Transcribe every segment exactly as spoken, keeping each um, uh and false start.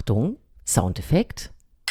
Achtung, Soundeffekt.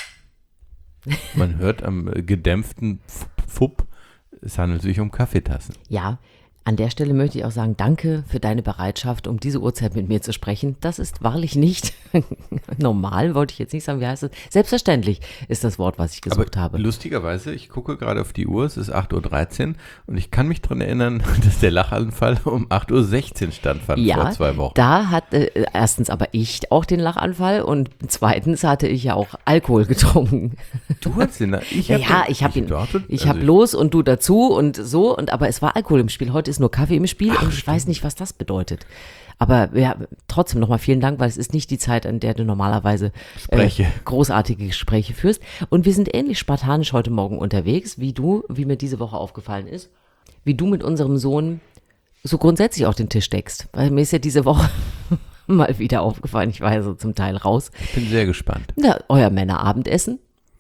Man hört am gedämpften Fupp, es handelt sich um Kaffeetassen. Ja, an der Stelle möchte ich auch sagen, danke für deine Bereitschaft, um diese Uhrzeit mit mir zu sprechen. Das ist wahrlich nicht normal, wollte ich jetzt nicht sagen, wie heißt es? Selbstverständlich ist das Wort, was ich gesucht Aber habe. Lustigerweise, ich gucke gerade auf die Uhr, es ist acht Uhr dreizehn und ich kann mich daran erinnern, dass der Lachanfall um acht Uhr sechzehn stattfand Ja, vor zwei Wochen. Da hatte äh, erstens aber ich auch den Lachanfall und zweitens hatte ich ja auch Alkohol getrunken. Du hast den, ich Ja, hab ja, den, ich habe ihn, dachte, ich also habe bloß und du dazu und so, und aber es war Alkohol im Spiel. Heute ist nur Kaffee im Spiel. Ach, und ich stimmt. weiß nicht, was das bedeutet. Aber ja, trotzdem nochmal vielen Dank, weil es ist nicht die Zeit, an der du normalerweise äh, großartige Gespräche führst. Und wir sind ähnlich spartanisch heute Morgen unterwegs, wie du, wie mir diese Woche aufgefallen ist, wie du mit unserem Sohn so grundsätzlich auch den Tisch deckst. Weil mir ist ja diese Woche mal wieder aufgefallen, ich war ja so zum Teil raus. Ich bin sehr gespannt. Ja, euer Männerabendessen,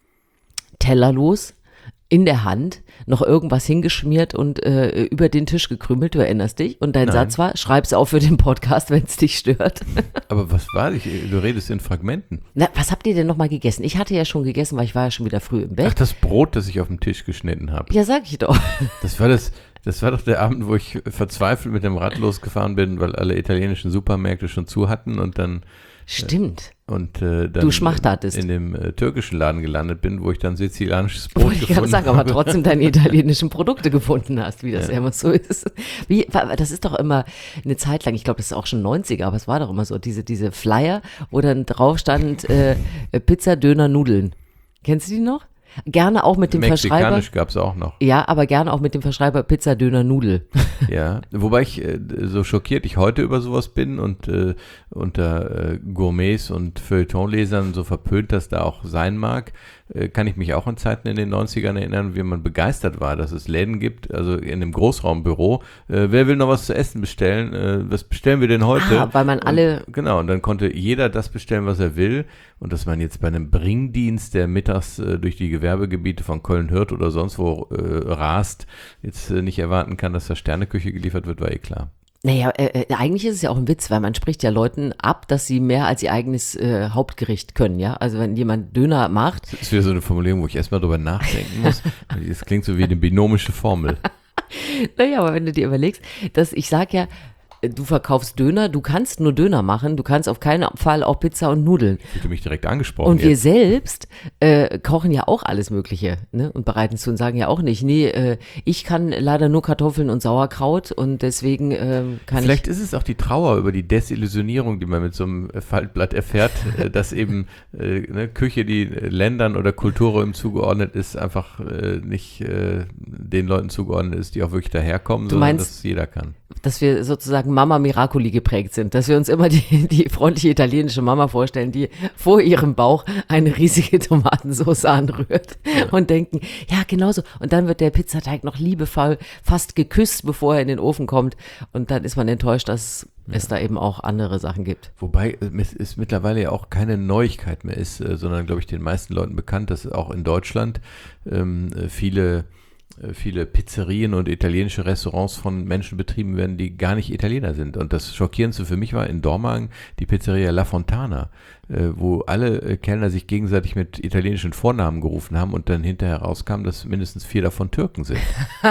Teller los, in der Hand, noch irgendwas hingeschmiert und äh, über den Tisch gekrümelt, du erinnerst dich. Und dein Nein. Satz war, schreib's auf für den Podcast, wenn es dich stört. Aber was war das? Du redest in Fragmenten. Na, was habt ihr denn nochmal gegessen? Ich hatte ja schon gegessen, weil ich war ja schon wieder früh im Bett. Ach, das Brot, das ich auf dem Tisch geschnitten habe. Ja, sag ich doch. Das war das, das war doch der Abend, wo ich verzweifelt mit dem Rad losgefahren bin, weil alle italienischen Supermärkte schon zu hatten und dann Stimmt. Und äh, dann du schmachtatest. in dem äh, türkischen Laden gelandet bin, wo ich dann sizilianisches Brot Wollte ich gefunden gerade sagen, habe. aber trotzdem deine italienischen Produkte gefunden hast, wie das ja immer so ist. Wie, das ist doch immer eine Zeit lang, ich glaube, das ist auch schon neunziger, aber es war doch immer so, diese, diese Flyer, wo dann drauf stand, äh, Pizza, Döner, Nudeln. Kennst du die noch? Gerne auch mit dem Verschreiber. Mexikanisch gab es auch noch. Ja, aber gerne auch mit dem Verschreiber Pizza, Döner, Nudel. Ja, wobei ich äh, so schockiert ich heute über sowas bin und äh, unter äh, Gourmets und Feuilletonlesern so verpönt das da auch sein mag, äh, kann ich mich auch an Zeiten in den neunzigern erinnern, wie man begeistert war, dass es Läden gibt, also in einem Großraumbüro. Äh, wer will noch was zu essen bestellen? Äh, was bestellen wir denn heute? Ah, weil man alle... Und, genau, und dann konnte jeder das bestellen, was er will. Und dass man jetzt bei einem Bringdienst, der mittags äh, durch die Gewerbegebiete von Köln-Hürth oder sonst wo äh, rast, jetzt äh, nicht erwarten kann, dass da Sterneküche geliefert wird, war eh klar. Naja, äh, eigentlich ist es ja auch ein Witz, weil man spricht ja Leuten ab, dass sie mehr als ihr eigenes äh, Hauptgericht können, ja. Also wenn jemand Döner macht. Das ist wieder so eine Formulierung, wo ich erstmal drüber nachdenken muss. Das klingt so wie eine binomische Formel. Naja, aber wenn du dir überlegst, dass ich sag ja, du verkaufst Döner, du kannst nur Döner machen, du kannst auf keinen Fall auch Pizza und Nudeln. Ich fühlte mich direkt angesprochen. Und wir jetzt. selbst äh, kochen ja auch alles Mögliche, ne? Und bereiten zu und sagen ja auch nicht, nee, äh, ich kann leider nur Kartoffeln und Sauerkraut und deswegen äh, kann Vielleicht ich... ist es auch die Trauer über die Desillusionierung, die man mit so einem Faltblatt erfährt, äh, dass eben äh, ne, Küche, die Ländern oder Kulturräumen zugeordnet ist, einfach äh, nicht äh, den Leuten zugeordnet ist, die auch wirklich daherkommen, Du sondern meinst, dass jeder kann. Dass wir sozusagen Mama Miracoli geprägt sind, dass wir uns immer die, die freundliche italienische Mama vorstellen, die vor ihrem Bauch eine riesige Tomatensauce anrührt ja. und denken, ja genauso. Und dann wird der Pizzateig noch liebevoll fast geküsst, bevor er in den Ofen kommt. Und dann ist man enttäuscht, dass ja. es da eben auch andere Sachen gibt. Wobei es ist mittlerweile ja auch keine Neuigkeit mehr ist, sondern glaube ich den meisten Leuten bekannt, dass auch in Deutschland ähm, viele viele Pizzerien und italienische Restaurants von Menschen betrieben werden, die gar nicht Italiener sind. Und das Schockierendste für mich war in Dormagen die Pizzeria La Fontana, äh, wo alle äh, Kellner sich gegenseitig mit italienischen Vornamen gerufen haben und dann hinterher rauskam, dass mindestens vier davon Türken sind.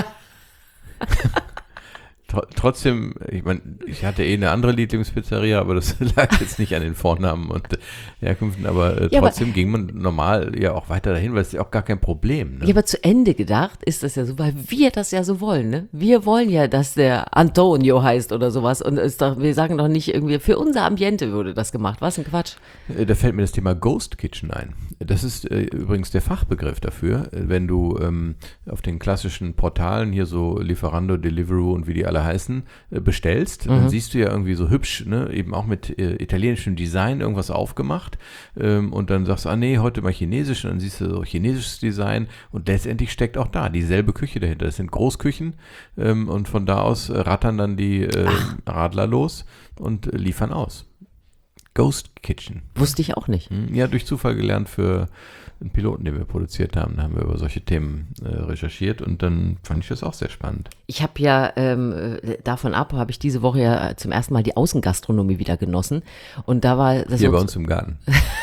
Trotzdem, ich meine, ich hatte eh eine andere Lieblingspizzeria, aber das lag jetzt nicht an den Vornamen und Herkünften, aber äh, ja, trotzdem aber, ging man normal ja auch weiter dahin, weil es ist ja auch gar kein Problem. Ne? Ja, aber zu Ende gedacht ist das ja so, weil wir das ja so wollen, ne? Wir wollen ja, dass der Antonio heißt oder sowas und ist doch, wir sagen doch nicht irgendwie, für unser Ambiente würde das gemacht. Was ein Quatsch. Da fällt mir das Thema Ghost Kitchen ein. Das ist äh, übrigens der Fachbegriff dafür, wenn du ähm, auf den klassischen Portalen hier so Lieferando, Deliveroo und wie die alle heißen, bestellst, mhm. dann siehst du ja irgendwie so hübsch, ne, eben auch mit äh, italienischem Design irgendwas aufgemacht ähm, und dann sagst du, ah nee, heute mal chinesisch und dann siehst du so chinesisches Design und letztendlich steckt auch da dieselbe Küche dahinter. Das sind Großküchen ähm, und von da aus rattern dann die äh, Radler los und äh, liefern aus. Ghost Kitchen. Wusste ich auch nicht. Ja, durch Zufall gelernt für einen Piloten, den wir produziert haben. Da haben wir über solche Themen äh, recherchiert und dann fand ich das auch sehr spannend. Ich habe ja, ähm, davon ab, habe ich diese Woche ja zum ersten Mal die Außengastronomie wieder genossen. Und da war das hier bei uns im Garten.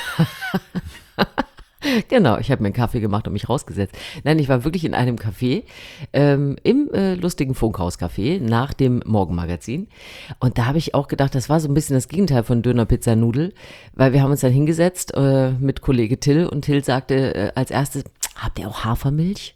Genau, ich habe mir einen Kaffee gemacht und mich rausgesetzt. Nein, ich war wirklich in einem Café, ähm, im äh, lustigen Funkhaus-Café nach dem Morgenmagazin. Und da habe ich auch gedacht, das war so ein bisschen das Gegenteil von Döner, Pizza, Nudel, weil wir haben uns dann hingesetzt äh, mit Kollege Till und Till sagte äh, als erstes, habt ihr auch Hafermilch?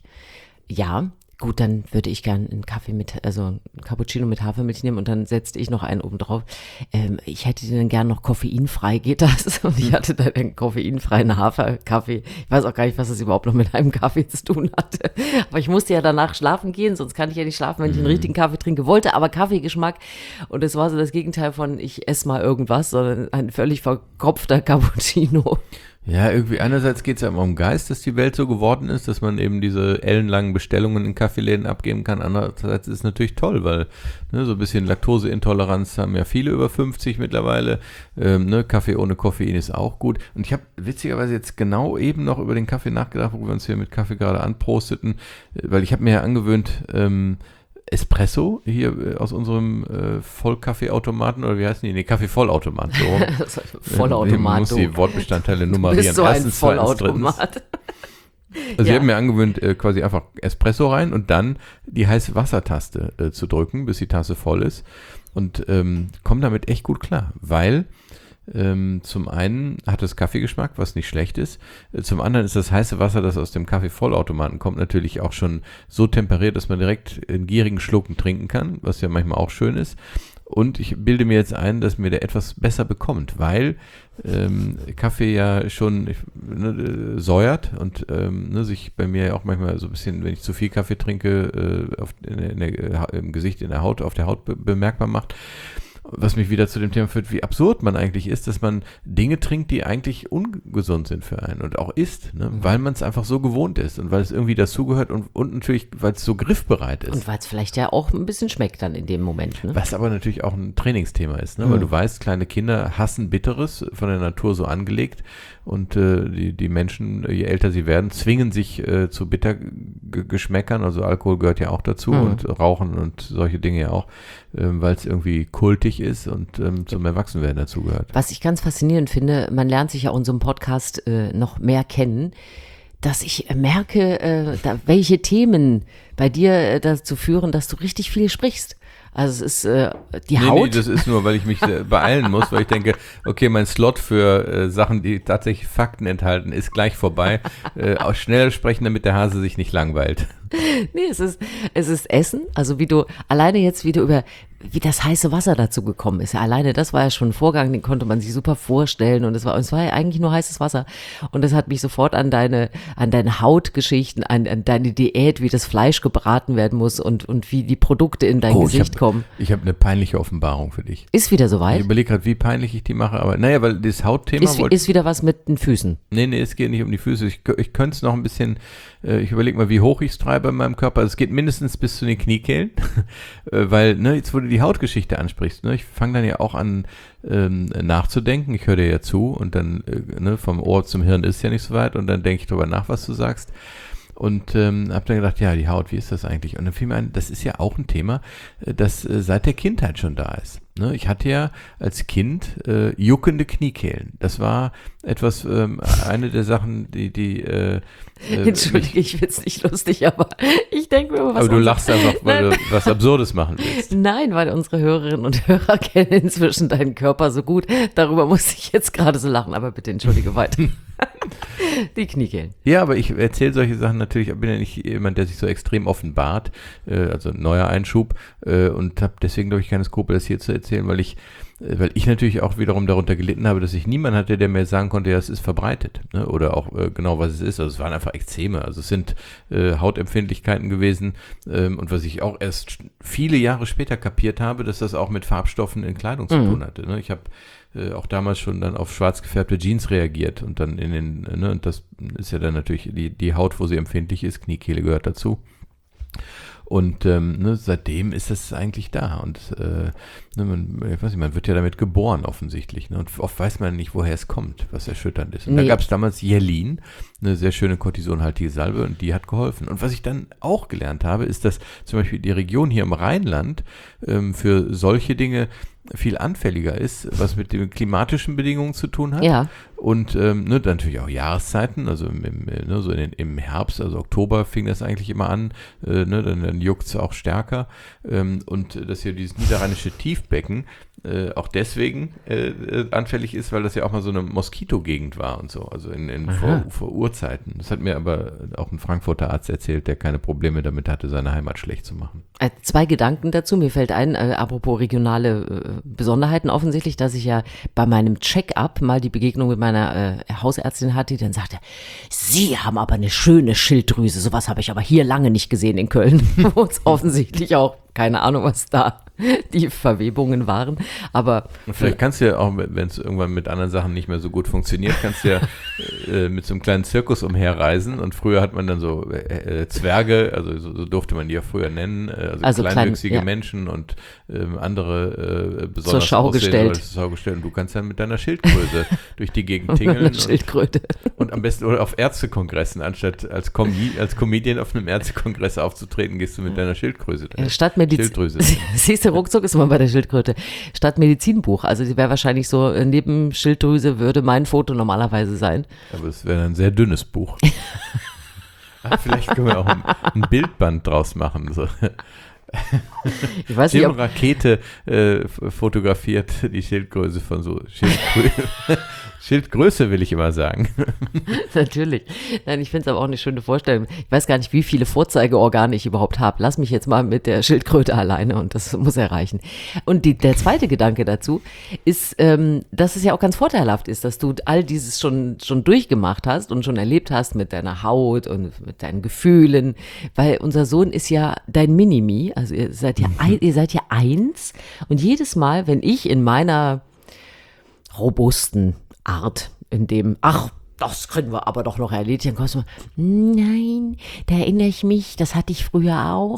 Ja. Gut, dann würde ich gern einen Kaffee mit, also einen Cappuccino mit Hafermilch nehmen und dann setzte ich noch einen oben drauf. Ähm, ich hätte den gern noch koffeinfrei, geht das? Und ich hatte dann einen koffeinfreien Haferkaffee. Ich weiß auch gar nicht, was das überhaupt noch mit einem Kaffee zu tun hatte. Aber ich musste ja danach schlafen gehen, sonst kann ich ja nicht schlafen, wenn ich einen richtigen Kaffee trinke. Wollte aber Kaffeegeschmack und es war so das Gegenteil von ich esse mal irgendwas, sondern ein völlig verkopfter Cappuccino. Ja, irgendwie einerseits geht es ja immer um Geist, dass die Welt so geworden ist, dass man eben diese ellenlangen Bestellungen in Kaffeeläden abgeben kann. Andererseits ist es natürlich toll, weil ne, so ein bisschen Laktoseintoleranz haben ja viele über fünfzig mittlerweile. Ähm, ne, Kaffee ohne Koffein ist auch gut. Und ich habe witzigerweise jetzt genau eben noch über den Kaffee nachgedacht, wo wir uns hier mit Kaffee gerade anprosteten, weil ich habe mir ja angewöhnt, ähm, Espresso hier aus unserem äh, Vollkaffeeautomaten oder wie heißen die? Nee, Kaffee-Vollautomat. So. Vollautomat. Man muss die Wortbestandteile nummerieren. Du bist so Erstens, ein Vollautomat. Also ja. Ich habe mir angewöhnt, äh, quasi einfach Espresso rein und dann die heiße Wassertaste äh, zu drücken, bis die Tasse voll ist. Und ähm, komme damit echt gut klar, weil Ähm, zum einen hat es Kaffeegeschmack, was nicht schlecht ist. Äh, zum anderen ist das heiße Wasser, das aus dem Kaffee-Vollautomaten kommt, natürlich auch schon so temperiert, dass man direkt in gierigen Schlucken trinken kann, was ja manchmal auch schön ist. Und ich bilde mir jetzt ein, dass mir der etwas besser bekommt, weil ähm, Kaffee ja schon ne, säuert und ähm, ne, sich bei mir ja auch manchmal so ein bisschen, wenn ich zu viel Kaffee trinke, äh, auf, in der, in der, im Gesicht, in der Haut, auf der Haut be- bemerkbar macht. Was mich wieder zu dem Thema führt, wie absurd man eigentlich ist, dass man Dinge trinkt, die eigentlich ungesund sind für einen und auch isst, ne? Mhm. Weil man es einfach so gewohnt ist und weil es irgendwie dazugehört und, und natürlich, weil es so griffbereit ist. Und weil es vielleicht ja auch ein bisschen schmeckt dann in dem Moment. Ne? Was aber natürlich auch ein Trainingsthema ist, ne? Mhm. Weil du weißt, kleine Kinder hassen Bitteres, von der Natur so angelegt und äh, die, die Menschen, je älter sie werden, zwingen sich äh, zu Bittergeschmäckern, also Alkohol gehört ja auch dazu mhm. und Rauchen und solche Dinge ja auch, äh, weil es irgendwie kultig ist und ähm, zum Erwachsenwerden dazugehört. Was ich ganz faszinierend finde, man lernt sich ja in unserem Podcast äh, noch mehr kennen, dass ich merke, äh, da, welche Themen bei dir äh, dazu führen, dass du richtig viel sprichst. Also es ist äh, die nee, Haut. Nee, das ist nur, weil ich mich äh, beeilen muss, weil ich denke, okay, mein Slot für äh, Sachen, die tatsächlich Fakten enthalten, ist gleich vorbei. Äh, auch schnell sprechen, damit der Hase sich nicht langweilt. Nee, es ist, es ist Essen, also wie du, alleine jetzt, wie du über, wie das heiße Wasser dazu gekommen ist. Ja, alleine das war ja schon ein Vorgang, den konnte man sich super vorstellen und es war, es war ja eigentlich nur heißes Wasser und das hat mich sofort an deine, an deine Hautgeschichten, an, an deine Diät, wie das Fleisch gebraten werden muss und, und wie die Produkte in dein oh, Gesicht ich hab, kommen. Ich habe eine peinliche Offenbarung für dich. Ist wieder soweit? Ich überlege gerade, wie peinlich ich die mache, aber naja, weil das Hautthema... Ist, wollt, ist wieder was mit den Füßen? Nee, nee, es geht nicht um die Füße. Ich, ich könnte es noch ein bisschen, äh, ich überlege mal, wie hoch ich es treibe in meinem Körper. Es geht mindestens bis zu den Kniekehlen, weil, ne, jetzt wo du die Hautgeschichte ansprichst, ne, ich fange dann ja auch an ähm, nachzudenken, ich höre dir ja zu und dann, äh, ne, vom Ohr zum Hirn ist ja nicht so weit und dann denke ich drüber nach, was du sagst. Und ähm, habe dann gedacht, ja, die Haut, wie ist das eigentlich? Und dann fiel mir ein, das ist ja auch ein Thema, das äh, seit der Kindheit schon da ist. Ne? Ich hatte ja als Kind äh, juckende Kniekehlen. Das war etwas, ähm, eine der Sachen, die, die äh, äh, Entschuldige, ich find's nicht lustig, aber ich denke mir immer was. Aber du lachst einfach, weil Nein. du was Absurdes machen willst. Nein, weil unsere Hörerinnen und Hörer kennen inzwischen deinen Körper so gut. Darüber muss ich jetzt gerade so lachen, aber bitte entschuldige weiter. Die Kniekehlen. Ja, aber ich erzähle solche Sachen natürlich, ich bin ja nicht jemand, der sich so extrem offenbart, äh, also ein neuer Einschub äh, und habe deswegen, glaube ich, keine Skrupel, das hier zu erzählen, weil ich äh, weil ich natürlich auch wiederum darunter gelitten habe, dass ich niemanden hatte, der mir sagen konnte, ja, es ist verbreitet, ne? Oder auch äh, genau, was es ist. Also es waren einfach Ekzeme, also es sind äh, Hautempfindlichkeiten gewesen ähm, und was ich auch erst viele Jahre später kapiert habe, dass das auch mit Farbstoffen in Kleidung zu mhm. tun hatte, ne? Ich habe äh, auch damals schon dann auf schwarz gefärbte Jeans reagiert und dann in den, ne, und das ist ja dann natürlich die, die Haut, wo sie empfindlich ist, Kniekehle gehört dazu. Und ähm, ne, seitdem ist es eigentlich da. Und äh, ne, man, ich weiß nicht, man wird ja damit geboren offensichtlich. Ne? Und oft weiß man nicht, woher es kommt, was erschütternd ist. Und nee. Da gab es damals Jelin, eine sehr schöne kortisonhaltige Salbe, und die hat geholfen. Und was ich dann auch gelernt habe, ist, dass zum Beispiel die Region hier im Rheinland ähm, für solche Dinge viel anfälliger ist, was mit den klimatischen Bedingungen zu tun hat. Ja. Und ähm, ne, dann natürlich auch Jahreszeiten, also im, im, ne, so in den, im Herbst, also Oktober fing das eigentlich immer an, äh, ne, dann, dann juckt es auch stärker. Ähm, und dass hier dieses niederrheinische Tiefbecken äh, auch deswegen äh, anfällig ist, weil das ja auch mal so eine Moskitogegend war und so, also in, in vor, vor Urzeiten. Das hat mir aber auch ein Frankfurter Arzt erzählt, der keine Probleme damit hatte, seine Heimat schlecht zu machen. Äh, zwei Gedanken dazu. Mir fällt ein, äh, apropos regionale äh, Besonderheiten offensichtlich, dass ich ja bei meinem Check-up mal die Begegnung mit meiner äh, Hausärztin hatte, die dann sagte, Sie haben aber eine schöne Schilddrüse, sowas habe ich aber hier lange nicht gesehen in Köln, wo es offensichtlich auch, keine Ahnung, was da die Verwebungen waren, aber und vielleicht kannst du ja auch, wenn es irgendwann mit anderen Sachen nicht mehr so gut funktioniert, kannst du ja äh, mit so einem kleinen Zirkus umherreisen, und früher hat man dann so äh, Zwerge, also so, so durfte man die ja früher nennen, äh, also, also kleinwüchsige klein, ja. Menschen und ähm, andere äh, besonders zur Schau gestellt. Zur Schau gestellt. Und du kannst dann mit deiner Schildkröte durch die Gegend tingeln. Schildkröte. Und, und am besten oder auf Ärztekongressen, anstatt als, Com- als Comedian auf einem Ärztekongress aufzutreten, gehst du mit deiner Schildkröte. Ja, statt Mediz- Schilddrüse. Siehst du, ruckzuck ist man bei der Schildkröte. Statt Medizinbuch, also die wäre wahrscheinlich so, neben Schilddrüse würde mein Foto normalerweise sein. Aber es wäre ein sehr dünnes Buch. Ach, vielleicht können wir auch ein, ein Bildband draus machen. So. Ich weiß Jim nicht, ob Rakete äh, fotografiert die Schildgröße von so Schildgröße. Schildgröße will ich immer sagen. Natürlich. Nein, ich finde es aber auch eine schöne Vorstellung. Ich weiß gar nicht, wie viele Vorzeigeorgane ich überhaupt habe. Lass mich jetzt mal mit der Schildkröte alleine, und das muss erreichen. Und die, der zweite Gedanke dazu ist, ähm, dass es ja auch ganz vorteilhaft ist, dass du all dieses schon, schon durchgemacht hast und schon erlebt hast mit deiner Haut und mit deinen Gefühlen, weil unser Sohn ist ja dein Minimi, also ihr seid ja, ein, ihr seid ja eins, und jedes Mal, wenn ich in meiner robusten Art, in dem, ach, das können wir aber doch noch erledigen, dann kommst du mal, nein, da erinnere ich mich, das hatte ich früher auch.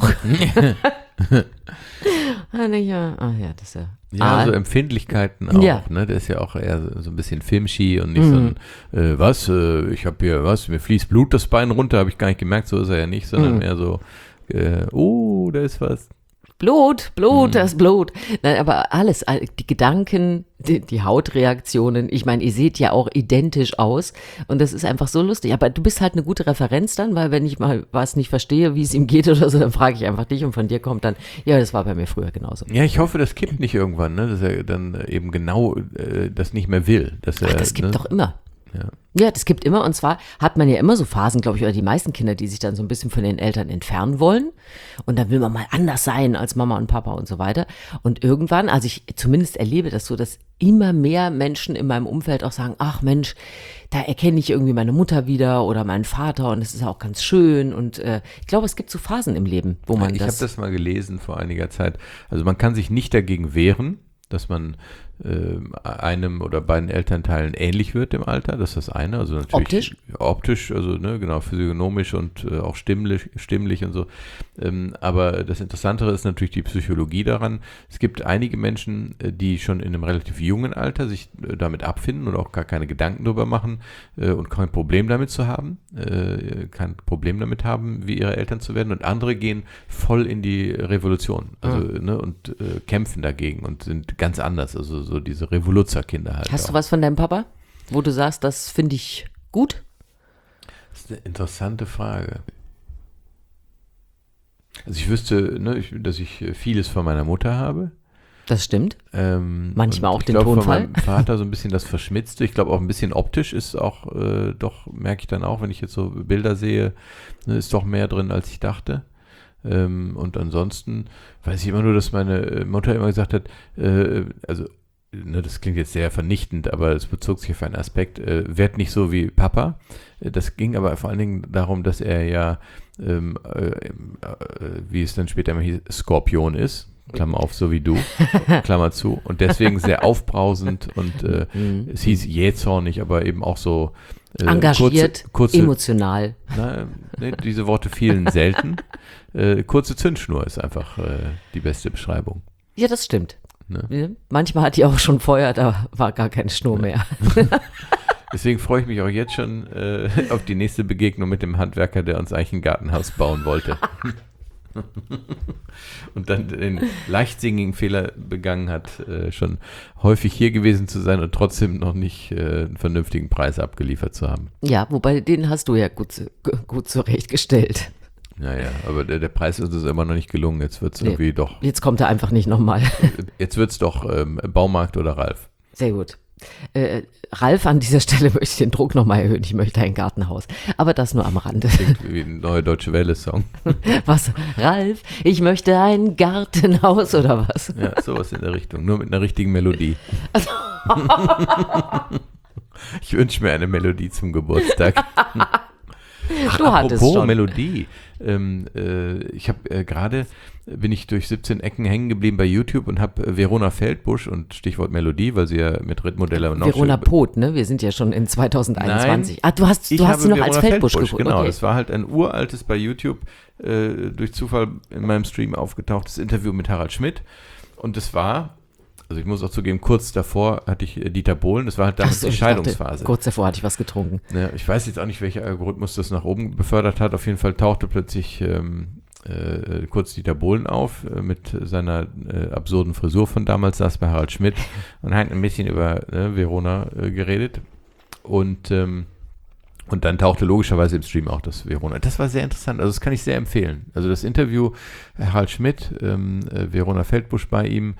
Ah, ja, ah, ja, das ist ja. Ja, ah. so Empfindlichkeiten auch, ja. Ne? Der ist ja auch eher so, so ein bisschen filmschi und nicht mhm. so ein, äh, was, äh, ich habe hier, was, mir fließt Blut das Bein runter, habe ich gar nicht gemerkt, so ist er ja nicht, sondern mhm. mehr so, äh, oh, da ist was. Blut, Blut, mhm. das Blut. Nein, aber alles, die Gedanken, die, die Hautreaktionen, ich meine, ihr seht ja auch identisch aus, und das ist einfach so lustig. Aber du bist halt eine gute Referenz dann, weil wenn ich mal was nicht verstehe, wie es ihm geht oder so, dann frage ich einfach dich, und von dir kommt dann, ja, das war bei mir früher genauso. Ja, ich hoffe, das kippt nicht irgendwann, ne, dass er dann eben genau äh, das nicht mehr will. Dass er, Ach, das gibt ne? doch immer. Ja. Ja, das gibt immer, und zwar hat man ja immer so Phasen, glaube ich, oder die meisten Kinder, die sich dann so ein bisschen von den Eltern entfernen wollen, und dann will man mal anders sein als Mama und Papa und so weiter, und irgendwann, also ich zumindest erlebe das so, dass immer mehr Menschen in meinem Umfeld auch sagen, ach Mensch, da erkenne ich irgendwie meine Mutter wieder oder meinen Vater, und es ist auch ganz schön, und äh, ich glaube, es gibt so Phasen im Leben, wo man ja, ich das... Ich habe das mal gelesen vor einiger Zeit, also man kann sich nicht dagegen wehren, dass man äh, einem oder beiden Elternteilen ähnlich wird im Alter, das ist das eine, also natürlich optisch, optisch also ne, genau, physiognomisch und äh, auch stimmlich, stimmlich und so, ähm, aber das Interessantere ist natürlich die Psychologie daran. Es gibt einige Menschen, die schon in einem relativ jungen Alter sich äh, damit abfinden und auch gar keine Gedanken darüber machen äh, und kein Problem damit zu haben, äh, kein Problem damit haben, wie ihre Eltern zu werden, und andere gehen voll in die Revolution, also mhm. ne, und äh, kämpfen dagegen und sind ganz anders, also so diese Revoluzzer-Kinder halt. Hast auch. du was von deinem Papa, wo du sagst, das finde ich gut? Das ist eine interessante Frage. Also ich wüsste, ne, ich, dass ich vieles von meiner Mutter habe. Das stimmt. Ähm, Manchmal auch ich den glaub, Tonfall. Von meinem Vater so ein bisschen das Verschmitzte. Ich glaube auch ein bisschen optisch ist auch, äh, doch merke ich dann auch, wenn ich jetzt so Bilder sehe, ne, ist doch mehr drin, als ich dachte. Ähm, und ansonsten weiß ich immer nur, dass meine Mutter immer gesagt hat, äh, also ne, das klingt jetzt sehr vernichtend, aber es bezog sich auf einen Aspekt, äh, werd nicht so wie Papa. Das ging aber vor allen Dingen darum, dass er ja, ähm, äh, äh, wie es dann später immer hieß, Skorpion ist. Klammer auf, so wie du, Klammer zu. Und deswegen sehr aufbrausend und äh, mhm. es hieß jähzornig, aber eben auch so, Äh, Engagiert, kurze, kurze, emotional. Na, ne, diese Worte fielen selten. Äh, kurze Zündschnur ist einfach äh, die beste Beschreibung. Ja, das stimmt. Ne? Manchmal hat die auch schon Feuer, da war gar keine Schnur mehr. Deswegen freue ich mich auch jetzt schon äh, auf die nächste Begegnung mit dem Handwerker, der uns eigentlich ein Gartenhaus bauen wollte. Und dann den leichtsinnigen Fehler begangen hat, äh, schon häufig hier gewesen zu sein und trotzdem noch nicht äh, einen vernünftigen Preis abgeliefert zu haben. Ja, wobei den hast du ja gut, gut zurechtgestellt. Naja, aber der, der Preis ist uns immer noch nicht gelungen. Jetzt wird es nee, irgendwie doch. Jetzt kommt er einfach nicht nochmal. Jetzt wird es doch ähm, Baumarkt oder Ralf. Sehr gut. Äh, Ralf, an dieser Stelle möchte ich den Druck nochmal erhöhen. Ich möchte ein Gartenhaus. Aber das nur am Rande. Klingt wie ein neuer Deutsche Welle-Song. Was? Ralf, ich möchte ein Gartenhaus oder was? Ja, sowas in der Richtung. Nur mit einer richtigen Melodie. Also ich wünsche mir eine Melodie zum Geburtstag. Ach, du hattest apropos schon. Melodie. Ähm, äh, ich habe äh, gerade, bin ich durch siebzehn Ecken hängen geblieben bei YouTube und habe äh, Verona Feldbusch und Stichwort Melodie, weil sie ja mit Rittmodelle und Verona Poth, ne? Wir sind ja schon in zwanzig einundzwanzig. Nein, ah, du hast, du hast sie noch Verona als Feldbusch, Feldbusch gefunden. Genau, okay. Das war halt ein uraltes bei YouTube äh, durch Zufall in meinem Stream aufgetauchtes Interview mit Harald Schmidt und das war... Also ich muss auch zugeben, kurz davor hatte ich Dieter Bohlen, das war halt damals so, die Scheidungsphase. Dachte, kurz davor hatte ich was getrunken. Ja, ich weiß jetzt auch nicht, welcher Algorithmus das nach oben befördert hat. Auf jeden Fall tauchte plötzlich ähm, äh, kurz Dieter Bohlen auf äh, mit seiner äh, absurden Frisur von damals, saß bei Harald Schmidt und hat ein bisschen über äh, Verona äh, geredet. Und ähm, Und dann tauchte logischerweise im Stream auch das Verona. Das war sehr interessant, also das kann ich sehr empfehlen. Also das Interview, Harald Schmidt, ähm, äh, Verona Feldbusch bei ihm,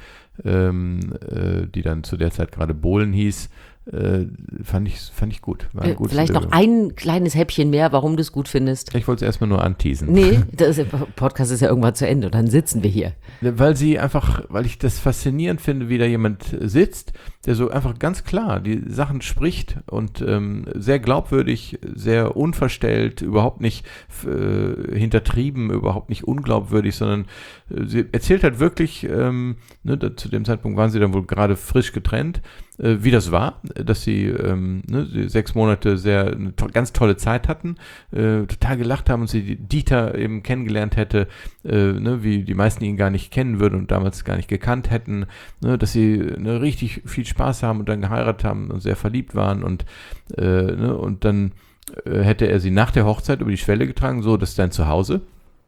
ähm, äh, die dann zu der Zeit gerade Bohlen hieß, äh, fand, ich, fand ich gut. War ein äh, vielleicht Interview. Noch ein kleines Häppchen mehr, warum du es gut findest. Ich wollte es erstmal nur anteasen. Nee, der Podcast ist ja irgendwann zu Ende und dann sitzen wir hier. Weil sie einfach, weil ich das faszinierend finde, wie da jemand sitzt, der so einfach ganz klar die Sachen spricht und ähm, sehr glaubwürdig, sehr unverstellt, überhaupt nicht äh, hintertrieben, überhaupt nicht unglaubwürdig, sondern äh, sie erzählt halt wirklich, ähm, ne, da, zu dem Zeitpunkt waren sie dann wohl gerade frisch getrennt, äh, wie das war, dass sie, ähm, ne, sie sechs Monate sehr eine to- ganz tolle Zeit hatten, äh, total gelacht haben und sie Dieter eben kennengelernt hätte, äh, ne, wie die meisten ihn gar nicht kennen würden und damals gar nicht gekannt hätten, ne, dass sie ne, richtig viel Spaß haben und dann geheiratet haben und sehr verliebt waren und, äh, ne, und dann äh, hätte er sie nach der Hochzeit über die Schwelle getragen, so, das ist dein Zuhause.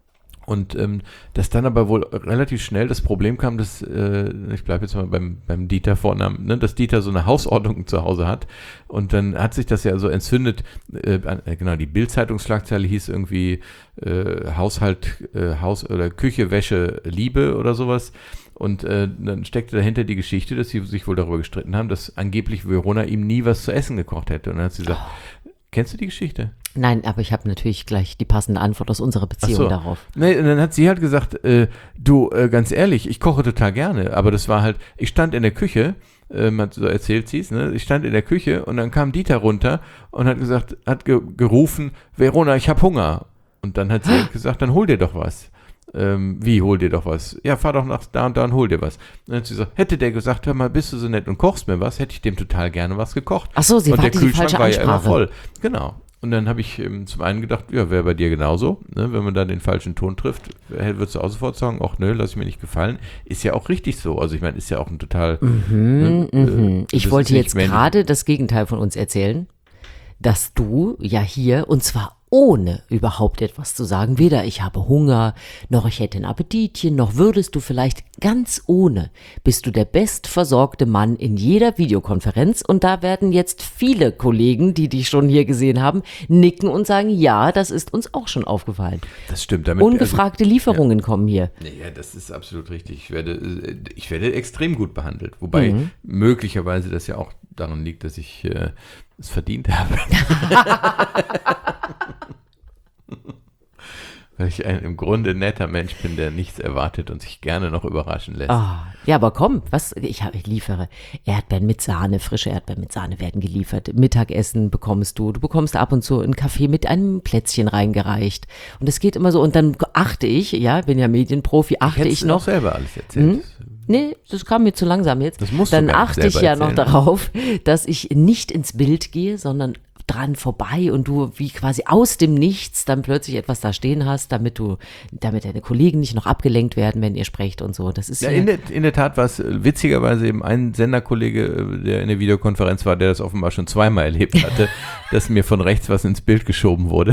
Und ähm, dass dann aber wohl relativ schnell das Problem kam, dass, äh, ich bleibe jetzt mal beim, beim Dieter Vornamen, ne, dass Dieter so eine Hausordnung zu Hause hat. Und dann hat sich das ja so entzündet, äh, genau, die Bild-Zeitungsschlagzeile hieß irgendwie äh, Haushalt, äh, Haus- oder Küche, Wäsche, Liebe oder sowas. Und äh, dann steckte dahinter die Geschichte, dass sie sich wohl darüber gestritten haben, dass angeblich Verona ihm nie was zu essen gekocht hätte. Und dann hat sie gesagt, oh. Kennst du die Geschichte? Nein, aber ich habe natürlich gleich die passende Antwort aus unserer Beziehung so. darauf. Nee, und dann hat sie halt gesagt, äh, du, äh, ganz ehrlich, ich koche total gerne, aber das war halt, ich stand in der Küche, äh, so erzählt sie es, ne? Ich stand in der Küche und dann kam Dieter runter und hat gesagt, hat ge- gerufen, Verona, ich hab Hunger. Und dann hat sie halt gesagt, dann hol dir doch was. Ähm, wie, hol dir doch was? Ja, fahr doch nach da und da und hol dir was. Und dann hat sie gesagt, hätte der gesagt, hör mal, bist du so nett und kochst mir was, hätte ich dem total gerne was gekocht. Ach so, sie und hatte der die Kühlschrank falsche war ja immer Ansprache. voll. Genau. Und dann habe ich ähm, zum einen gedacht, ja, wäre bei dir genauso, ne? Wenn man da den falschen Ton trifft, würdest du auch sofort sagen, ach nö, lass ich mir nicht gefallen. Ist ja auch richtig so. Also ich meine, ist ja auch ein total... Mhm, ne, mhm. äh, Ich wollte jetzt gerade das Gegenteil von uns erzählen, dass du ja hier, und zwar ohne überhaupt etwas zu sagen, weder ich habe Hunger, noch ich hätte ein Appetitchen, noch würdest du vielleicht ganz ohne, bist du der bestversorgte Mann in jeder Videokonferenz und da werden jetzt viele Kollegen, die dich schon hier gesehen haben, nicken und sagen, ja, das ist uns auch schon aufgefallen. Das stimmt. Damit, Ungefragte also, Lieferungen ja. kommen hier. Ja, das ist absolut richtig. Ich werde, ich werde extrem gut behandelt, wobei mhm. möglicherweise das ja auch daran liegt, dass ich äh, es verdient habe. Weil ich ein im Grunde netter Mensch bin, der nichts erwartet und sich gerne noch überraschen lässt. Oh, ja, aber komm, was, ich, ich liefere Erdbeeren mit Sahne, frische Erdbeeren mit Sahne werden geliefert. Mittagessen bekommst du, du bekommst ab und zu einen Kaffee mit einem Plätzchen reingereicht. Und es geht immer so, und dann achte ich, ja, bin ja Medienprofi, achte ich, ich noch. Auch selber alles erzählt. Hm? Nee, das kam mir zu langsam jetzt. Das musst Dann du achte ich ja noch darauf, dass ich nicht ins Bild gehe, sondern dran vorbei und du wie quasi aus dem Nichts dann plötzlich etwas da stehen hast, damit du, damit deine Kollegen nicht noch abgelenkt werden, wenn ihr sprecht und so. Das ist ja, ja in, der, in der Tat war es witzigerweise eben ein Senderkollege, der in der Videokonferenz war, der das offenbar schon zweimal erlebt hatte, dass mir von rechts was ins Bild geschoben wurde.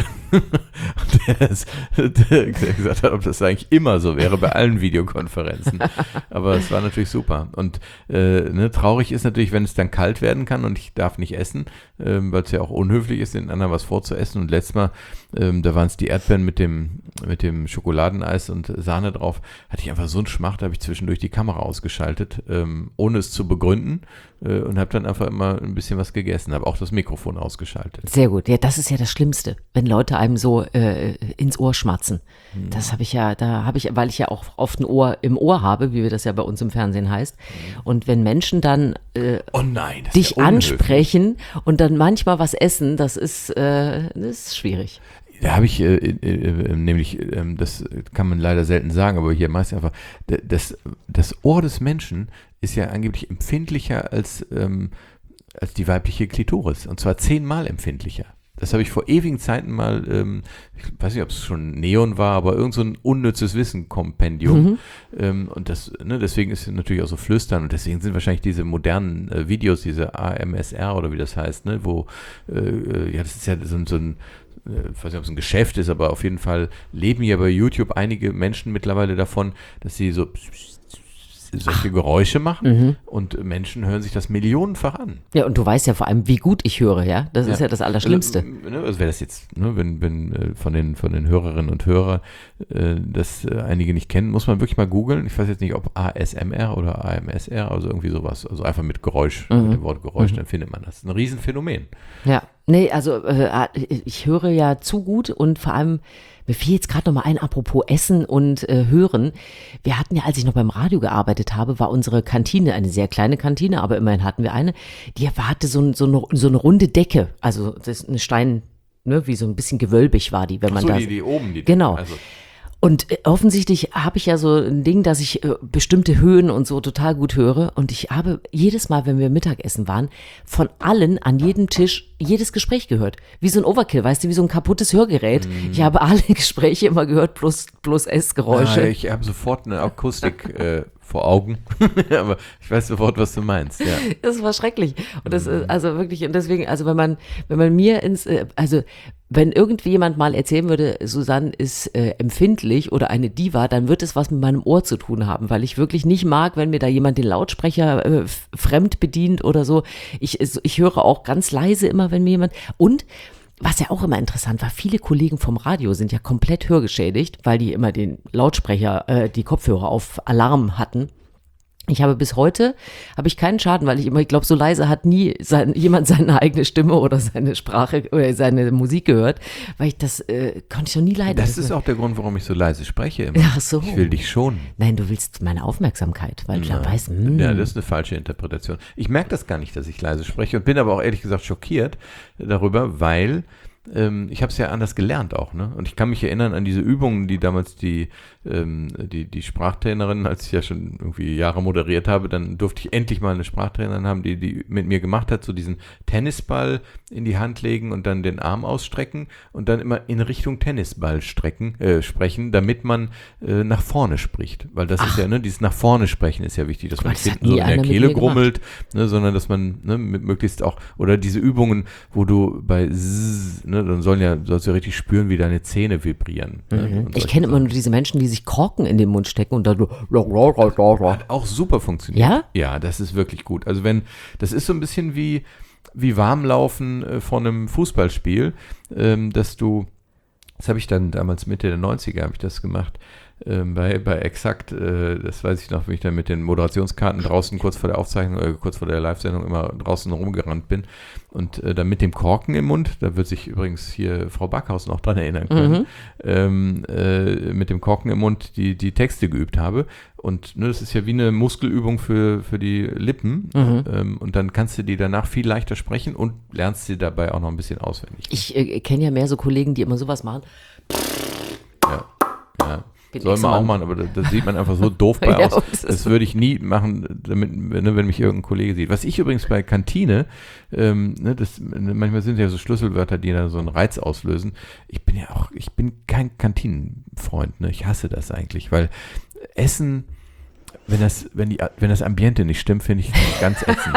Und der, ist, der gesagt hat, ob das eigentlich immer so wäre bei allen Videokonferenzen. Aber es war natürlich super. Und äh, ne, traurig ist natürlich, wenn es dann kalt werden kann und ich darf nicht essen, ähm, weil es ja auch unhöflich ist, den anderen was vorzuessen. Und letztes Mal, ähm, da waren es die Erdbeeren mit dem, mit dem Schokoladeneis und Sahne drauf, hatte ich einfach so einen Schmach, da habe ich zwischendurch die Kamera ausgeschaltet, ähm, ohne es zu begründen äh, und habe dann einfach immer ein bisschen was gegessen, habe auch das Mikrofon ausgeschaltet. Sehr gut. Ja, das ist ja das Schlimmste, wenn Leute einem so äh, ins Ohr schmatzen. Mhm. Das habe ich ja, da habe ich, weil ich ja auch oft ein Ohr im Ohr habe, wie wir das ja bei uns im Fernsehen heißt. Mhm. Und wenn Menschen dann äh, oh nein, das dich ist ja ansprechen und dann manchmal was essen, das ist, äh, das ist schwierig. Da habe ich äh, äh, nämlich, äh, das kann man leider selten sagen, aber hier meist einfach, das, das Ohr des Menschen ist ja angeblich empfindlicher als, ähm, als die weibliche Klitoris. Und zwar zehnmal empfindlicher. Das habe ich vor ewigen Zeiten mal, ähm, ich weiß nicht, ob es schon Neon war, aber irgend so ein unnützes Wissen-Kompendium. Mhm. Ähm, und das, ne, deswegen ist es natürlich auch so flüstern und deswegen sind wahrscheinlich diese modernen äh, Videos, diese A M S R oder wie das heißt, ne, wo, äh, ja, das ist ja so, so ein, ich weiß nicht, ob es ein Geschäft ist, aber auf jeden Fall leben ja bei YouTube einige Menschen mittlerweile davon, dass sie so solche Geräusche machen mhm. und Menschen hören sich das millionenfach an. Ja, und du weißt ja vor allem, wie gut ich höre, ja? Das ja. ist ja das Allerschlimmste. Also, also wäre das jetzt, ne, wenn, wenn von den, von den Hörerinnen und Hörern äh, das äh, einige nicht kennen, muss man wirklich mal googeln. Ich weiß jetzt nicht, ob A S M R oder A M S R, also irgendwie sowas. Also einfach mit Geräusch, mhm. mit dem Wort Geräusch, mhm. dann findet man das. Das ist ein Riesenphänomen. Ja, nee, also äh, ich höre ja zu gut und vor allem mir fiel jetzt gerade noch mal ein, apropos Essen und äh, Hören. Wir hatten ja, als ich noch beim Radio gearbeitet habe, war unsere Kantine, eine sehr kleine Kantine, aber immerhin hatten wir eine, die hatte so, so, eine, so eine runde Decke, also das ist eine Stein, ne, wie so ein bisschen gewölbig war die, wenn man Ach so, da... die, die oben, die Genau. Also. Und äh, offensichtlich habe ich ja so ein Ding, dass ich äh, bestimmte Höhen und so total gut höre. Und ich habe jedes Mal, wenn wir Mittagessen waren, von allen an jedem Tisch jedes Gespräch gehört. Wie so ein Overkill, weißt du, wie so ein kaputtes Hörgerät. Mm. Ich habe alle Gespräche immer gehört, plus, plus Essgeräusche. Ah, ich habe sofort eine Akustik äh, vor Augen. Aber ich weiß sofort, was du meinst. Ja. Das war schrecklich. Und das ist also wirklich, und deswegen, also wenn man, wenn man mir ins, also wenn irgendwie jemand mal erzählen würde, Susanne ist äh, empfindlich oder eine Diva, dann wird es was mit meinem Ohr zu tun haben, weil ich wirklich nicht mag, wenn mir da jemand den Lautsprecher äh, f- fremd bedient oder so. Ich, ich höre auch ganz leise immer, wenn mir jemand, und was ja auch immer interessant war, viele Kollegen vom Radio sind ja komplett hörgeschädigt, weil die immer den Lautsprecher, äh, die Kopfhörer auf Alarm hatten. Ich habe bis heute, habe ich keinen Schaden, weil ich immer, ich glaube, so leise hat nie sein, jemand seine eigene Stimme oder seine Sprache oder seine Musik gehört, weil ich das, äh, konnte ich noch nie leiden. Das ist auch der Grund, warum ich so leise spreche immer. Ach so. Ich will dich schonen. Nein, du willst meine Aufmerksamkeit, weil du Nein. dann weißt, mh. Ja, das ist eine falsche Interpretation. Ich merke das gar nicht, dass ich leise spreche und bin aber auch ehrlich gesagt schockiert darüber, weil ähm, ich habe es ja anders gelernt auch, ne? Und ich kann mich erinnern an diese Übungen, die damals die, ähm, die, die Sprachtrainerin, als ich ja schon irgendwie Jahre moderiert habe, dann durfte ich endlich mal eine Sprachtrainerin haben, die, die mit mir gemacht hat, so diesen Tennisball in die Hand legen und dann den Arm ausstrecken und dann immer in Richtung Tennisball strecken, äh, sprechen, damit man äh, nach vorne spricht. Weil das Ach. ist ja, ne, dieses nach vorne sprechen ist ja wichtig, dass man nicht hinten so in der Kehle grummelt, ne, sondern dass man ne, mit möglichst auch, oder diese Übungen, wo du bei Zzz, ne, dann sollen ja, sollst du richtig spüren, wie deine Zähne vibrieren. Mhm. Ne, ich kenne immer nur diese Menschen, die sich Korken in den Mund stecken und dann so. Hat auch super funktioniert. Ja? Ja, das ist wirklich gut. Also wenn, das ist so ein bisschen wie, wie Warmlaufen äh, vor einem Fußballspiel, ähm, dass du, das habe ich dann damals Mitte der neunziger habe ich das gemacht, ähm, bei, bei Exakt, äh, das weiß ich noch, wie ich dann mit den Moderationskarten draußen kurz vor der Aufzeichnung, äh, kurz vor der Live-Sendung immer draußen rumgerannt bin und äh, dann mit dem Korken im Mund, da wird sich übrigens hier Frau Backhaus noch dran erinnern können, mhm. ähm, äh, mit dem Korken im Mund die, die Texte geübt habe und ne, das ist ja wie eine Muskelübung für, für die Lippen mhm. ähm, und dann kannst du die danach viel leichter sprechen und lernst sie dabei auch noch ein bisschen auswendig. Ich äh, kenne ja mehr so Kollegen, die immer sowas machen. Ja, ja. Bin Soll man auch machen, aber das, das sieht man einfach so doof bei ja, aus. Das, das würde ich nie machen, damit, ne, wenn mich irgendein Kollege sieht. Was ich übrigens bei Kantine, ähm, ne, das, manchmal sind ja so Schlüsselwörter, die dann so einen Reiz auslösen. Ich bin ja auch, ich bin kein Kantinenfreund, ne? Ich hasse das eigentlich, weil Essen, wenn das, wenn die, wenn das Ambiente nicht stimmt, finde ich ganz ätzend.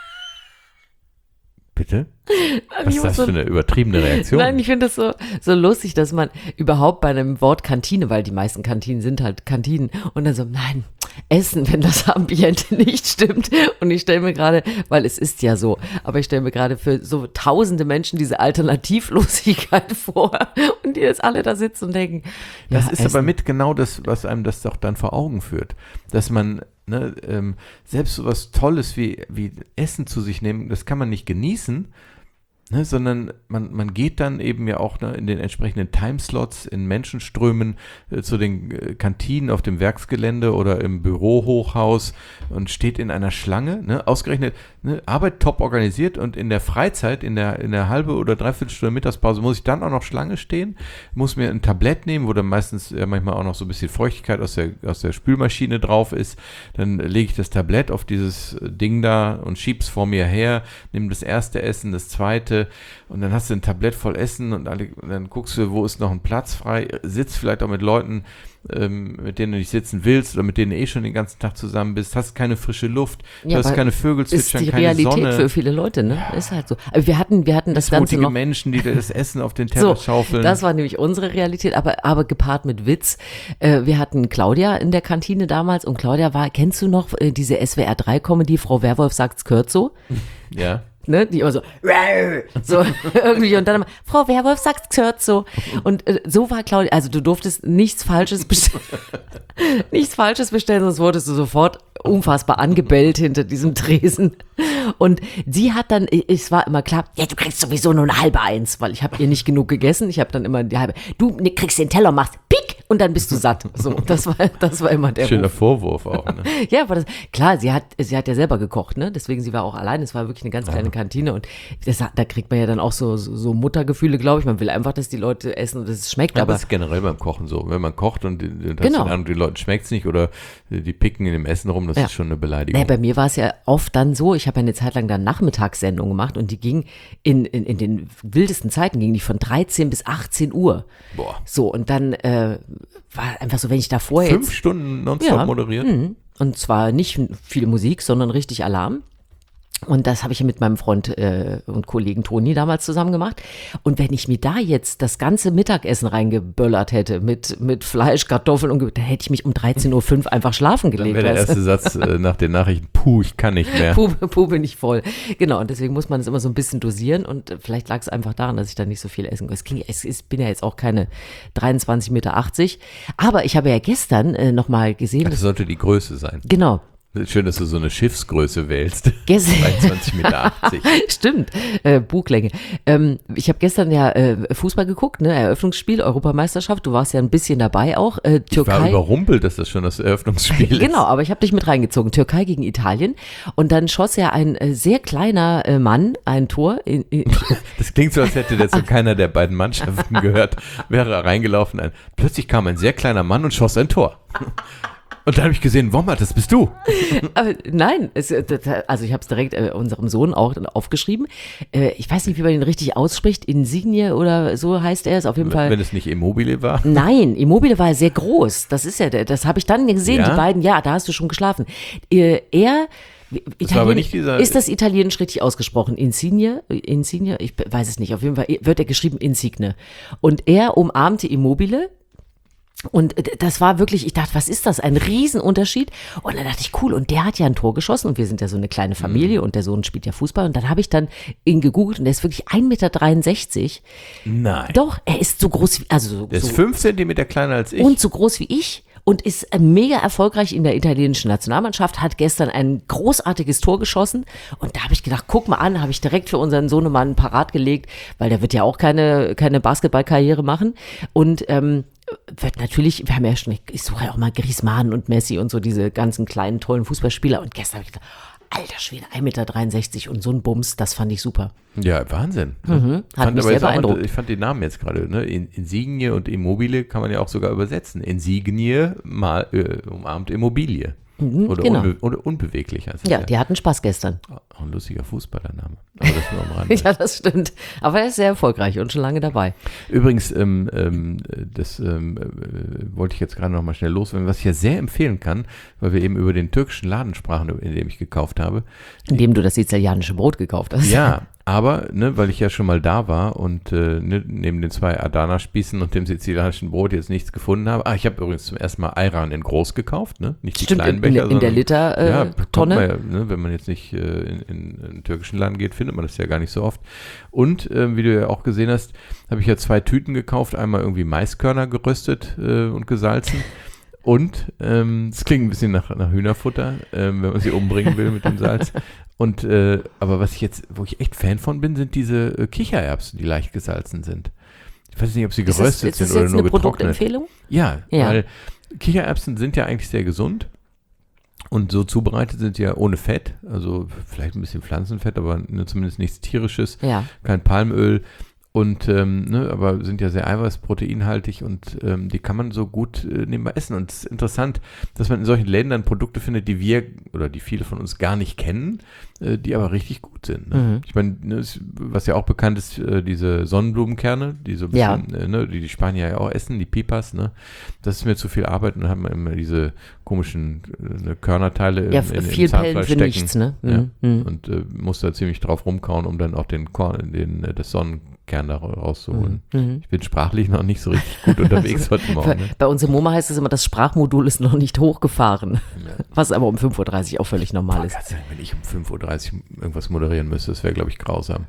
Bitte? Was ist das so, für eine übertriebene Reaktion? Nein, ich finde das so, so lustig, dass man überhaupt bei einem Wort Kantine, weil die meisten Kantinen sind halt Kantinen, und dann so, nein, Essen, wenn das Ambiente nicht stimmt. Und ich stelle mir gerade, weil es ist ja so, aber ich stelle mir gerade für so tausende Menschen diese Alternativlosigkeit vor und die jetzt alle da sitzen und denken, das ja, ist Essen. Aber mit genau das, was einem das doch dann vor Augen führt, dass man Ne, ähm, selbst so was Tolles wie, wie Essen zu sich nehmen, das kann man nicht genießen, ne, sondern man, man geht dann eben ja auch ne, in den entsprechenden Timeslots, in Menschenströmen äh, zu den äh, Kantinen auf dem Werksgelände oder im Bürohochhaus und steht in einer Schlange, ne, ausgerechnet, ne, Arbeit top organisiert, und in der Freizeit, in der, in der halbe oder dreiviertel Stunde Mittagspause muss ich dann auch noch Schlange stehen, muss mir ein Tablett nehmen, wo dann meistens ja manchmal auch noch so ein bisschen Feuchtigkeit aus der, aus der Spülmaschine drauf ist, dann lege ich das Tablett auf dieses Ding da und schieb's vor mir her, nehme das erste Essen, das zweite, und dann hast du ein Tablett voll Essen und, alle, und dann guckst du, wo ist noch ein Platz frei, sitzt vielleicht auch mit Leuten, ähm, mit denen du nicht sitzen willst oder mit denen du eh schon den ganzen Tag zusammen bist, hast keine frische Luft, ja, du hast keine Vögel zwitschern, keine Sonne. Ist die Realität für viele Leute, ne? Ist halt so. Aber wir hatten, wir hatten das Ganze noch. Menschen, die das Essen auf den Teller so, schaufeln. Das war nämlich unsere Realität, aber, aber gepaart mit Witz. Äh, wir hatten Claudia in der Kantine damals, und Claudia war, kennst du noch äh, diese S W R drei Comedy, Frau Werwolf sagt's gehört so? Ja. Ne, die immer so, so irgendwie, und dann immer, Frau Werwolf sagt, gehört so. Und äh, so war Claudia, also du durftest nichts Falsches bestellen, nichts Falsches bestellen, sonst wurdest du sofort unfassbar angebellt hinter diesem Tresen. Und sie hat dann, es war immer klar, ja, du kriegst sowieso nur eine halbe Eins, weil ich habe ihr nicht genug gegessen. Ich habe dann immer die halbe, du kriegst den Teller, machst pick und dann bist du satt. So, das war, das war immer der Schöner Ruf. Vorwurf auch, ne? Ja, aber das, klar, sie hat, sie hat ja selber gekocht, ne? Deswegen, sie war auch allein. Es war wirklich eine ganz kleine ja. Kantine, und das, da kriegt man ja dann auch so, so, so Muttergefühle, glaube ich. Man will einfach, dass die Leute essen und dass es schmeckt. Ja, aber das ist generell beim Kochen so. Wenn man kocht und, und genau. den, die Leuten schmeckt es nicht oder die picken in dem Essen rum, das ja. ist schon eine Beleidigung. Nee, bei mir war es ja oft dann so, ich habe ja eine Zeit lang dann Nachmittagssendung gemacht, und die ging in, in, in den wildesten Zeiten, ging die von dreizehn bis achtzehn Uhr. Boah. So, und dann äh, war einfach so, wenn ich da vorher Fünf jetzt, Stunden nonstop ja, moderiert? Mh, und zwar nicht viel Musik, sondern richtig Alarm. Und das habe ich mit meinem Freund äh, und Kollegen Toni damals zusammen gemacht. Und wenn ich mir da jetzt das ganze Mittagessen reingeböllert hätte mit, mit Fleisch, Kartoffeln, und dann hätte ich mich um dreizehn Uhr fünf einfach schlafen gelegt. Dann wäre der erste Satz äh, nach den Nachrichten, puh, ich kann nicht mehr. Puh, puh, bin ich voll. Genau, und deswegen muss man es immer so ein bisschen dosieren, und vielleicht lag es einfach daran, dass ich da nicht so viel essen konnte. Es, es bin ja jetzt auch keine dreiundzwanzig Meter achtzig, aber ich habe ja gestern äh, nochmal gesehen. Das sollte die Größe sein. Genau. Schön, dass du so eine Schiffsgröße wählst. zweiundzwanzig Meter achtzig. Stimmt, äh, Buglänge. Ähm, ich habe gestern ja äh, Fußball geguckt, ne? Eröffnungsspiel, Europameisterschaft. Du warst ja ein bisschen dabei auch. Äh, Türkei. Ich war überrumpelt, dass das schon das Eröffnungsspiel ist. Genau, aber ich habe dich mit reingezogen. Türkei gegen Italien. Und dann schoss ja ein äh, sehr kleiner äh, Mann ein Tor. In, in das klingt so, als hätte der zu keiner der beiden Mannschaften gehört. Wäre reingelaufen. Ein, plötzlich kam ein sehr kleiner Mann und schoss ein Tor. Und dann habe ich gesehen, Wommert, das bist du. Aber nein, es, also ich habe es direkt äh, unserem Sohn auch aufgeschrieben. Äh, ich weiß nicht, wie man ihn richtig ausspricht. Insigne oder so heißt er es auf jeden wenn, Fall. Wenn es nicht Immobile war? Nein, Immobile war sehr groß. Das ist ja, das habe ich dann gesehen, ja? die beiden, ja, da hast du schon geschlafen. Äh, er Das war aber nicht dieser ist das Italienisch richtig ausgesprochen? Insigne? Insigne? Ich weiß es nicht. Auf jeden Fall wird er geschrieben Insigne. Und er umarmte Immobile. Und das war wirklich, ich dachte, was ist das? Ein Riesenunterschied. Und dann dachte ich, cool, und der hat ja ein Tor geschossen, und wir sind ja so eine kleine Familie, mhm. und der Sohn spielt ja Fußball. Und dann habe ich dann ihn gegoogelt, und der ist wirklich ein Meter dreiundsechzig. Nein. Doch, er ist so groß wie, also der so, ist fünf Zentimeter kleiner als ich. Und so groß wie ich. Und ist mega erfolgreich in der italienischen Nationalmannschaft, hat gestern ein großartiges Tor geschossen. Und da habe ich gedacht, guck mal an, habe ich direkt für unseren Sohnemann parat gelegt, weil der wird ja auch keine, keine Basketballkarriere machen. Und ähm, wird natürlich, wir haben ja schon, ich suche ja auch mal Griezmann und Messi und so, diese ganzen kleinen, tollen Fußballspieler. Und gestern habe ich gedacht, alter Schwede, ein Meter dreiundsechzig und so ein Bums, das fand ich super. Ja, Wahnsinn. Mhm, hat fand mich aber sehr jetzt auch, beeindruckt. ich fand den Namen jetzt gerade, ne? In, Insignie und Immobile kann man ja auch sogar übersetzen. Insignie mal, äh, umarmt Immobilie. Mhm, oder, genau. unbe oder unbeweglich heißt es Ja, ja. die hatten Spaß gestern. Auch ein lustiger Fußballername. Aber das nur am Rande. Ja, das stimmt. Aber er ist sehr erfolgreich und schon lange dabei. Übrigens, ähm, ähm, das ähm, äh, wollte ich jetzt gerade noch mal schnell loswerden, was ich ja sehr empfehlen kann, weil wir eben über den türkischen Laden sprachen, in dem ich gekauft habe. In dem du das sizilianische Brot gekauft hast. Ja, aber, ne, weil ich ja schon mal da war und äh, ne, neben den zwei Adana-Spießen und dem sizilianischen Brot jetzt nichts gefunden habe. Ah, ich habe übrigens zum ersten Mal Ayran in groß gekauft, ne? Nicht die Stimmt, kleinen in, Becher, in, in der Liter-Tonne. ja, Äh, bekommt man ja, ne, wenn man jetzt nicht äh, in, in einen türkischen Laden geht, findet man das ja gar nicht so oft. Und äh, wie du ja auch gesehen hast, habe ich ja zwei Tüten gekauft. Einmal irgendwie Maiskörner geröstet äh, und gesalzen. Und ähm, es klingt ein bisschen nach, nach Hühnerfutter, ähm, wenn man sie umbringen will mit dem Salz. Und äh, aber was ich jetzt, wo ich echt Fan von bin, sind diese äh, Kichererbsen, die leicht gesalzen sind. Ich weiß nicht, ob sie geröstet ist das, ist sind oder das nur eine getrocknet. Produktempfehlung? Ja, Ja, weil Kichererbsen sind ja eigentlich sehr gesund. Und so zubereitet sind sie ja ohne Fett, also vielleicht ein bisschen Pflanzenfett, aber ne, zumindest nichts Tierisches, ja. kein Palmöl. Und ähm, ne, aber sind ja sehr eiweißproteinhaltig und ähm, die kann man so gut äh, nebenbei essen. Und es ist interessant, dass man in solchen Läden dann Produkte findet, die wir oder die viele von uns gar nicht kennen, äh, die aber richtig gut sind. Ne? Mhm. Ich meine, ne, was ja auch bekannt ist, äh, diese Sonnenblumenkerne, die so ein Ja. bisschen, äh, ne, die die Spanier ja auch essen, die Pipas, ne? Das ist mir zu viel Arbeit und dann haben wir immer diese komischen äh, ne, Körnerteile Ja, in, in, viel im Pellen Zahnfleisch für stecken. nichts, ne? Ja. Mhm. Mhm. Und äh, muss da ziemlich drauf rumkauen, um dann auch den Korn, den, äh, das Sonnenkern da rauszuholen. Mhm. Ich bin sprachlich noch nicht so richtig gut unterwegs heute Morgen. Ne? Bei uns im MoMA heißt es immer, das Sprachmodul ist noch nicht hochgefahren. Ja. Was aber um fünf Uhr dreißig auch völlig normal Boah, ist. Gott sei Dank, wenn ich um fünf Uhr dreißig irgendwas moderieren müsste, das wäre, glaube ich, grausam.